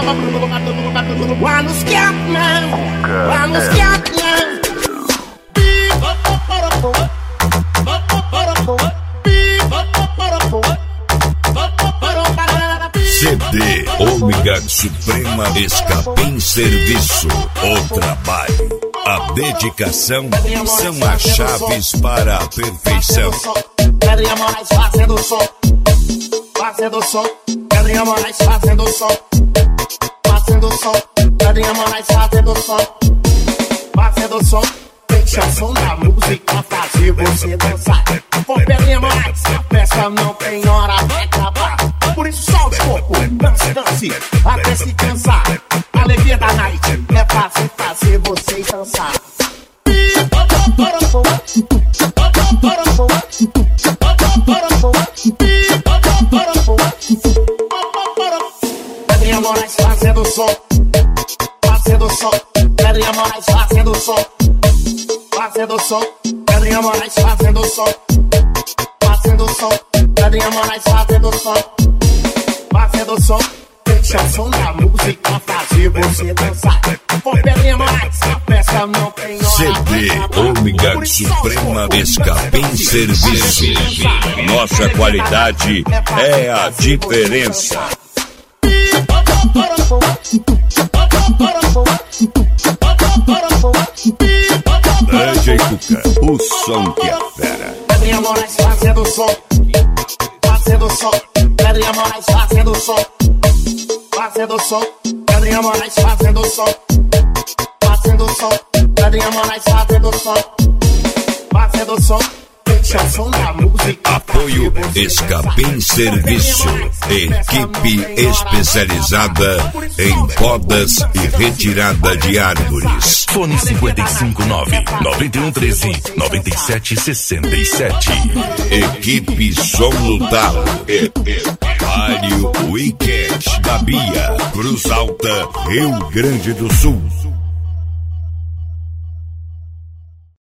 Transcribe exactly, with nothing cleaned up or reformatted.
Lá no Scatman, lá no Scatman. C D Ômega Suprema Escapim Serviço. O trabalho, a dedicação são as chaves para a perfeição. Pedrinha Moraes fazendo som, fazendo som. Pedrinha Moraes fazendo som, fazendo som. Pedrinha Moraes fazendo som, fazendo som. Tem chanson da música fazer você dançar. Com Pedrinha Moraes a festa não tem hora pra acabar. Por isso solte o corpo, dance, dance, até se cansar. A alegria da night é fácil fazer você dançar. Pedrinha Moraes fazendo som, fazendo som. Pedrinha Moraes fazendo som, fazendo som. Pedrinha Moraes fazendo som, fazendo som. Pedrinha Moraes fazendo som, fazendo som. Tem chanson da música fazer você dançar. Com Pedrinha Moraes a festa não tem hora. C D Ômega Suprema Escapim Serviço. Nossa qualidade é a diferença. D J Cuca, o som que é fera. Pedrinha Moraes fazendo som, fazendo som. Pedrinha Moraes fazendo som, fazendo som. Pedrinha Moraes fazendo som, fazendo som. Pedrinha Moraes fazendo som, fazendo som. Tem chanson da música. Apoio Escapim Serviço. Equipe especializada em podas e retirada de árvores. Fone cinco cinco nove, nove um um três, nove sete seis sete. Equipe Som Lutal. Palio Weekend da Bia, Cruz Alta, Rio Grande do Sul.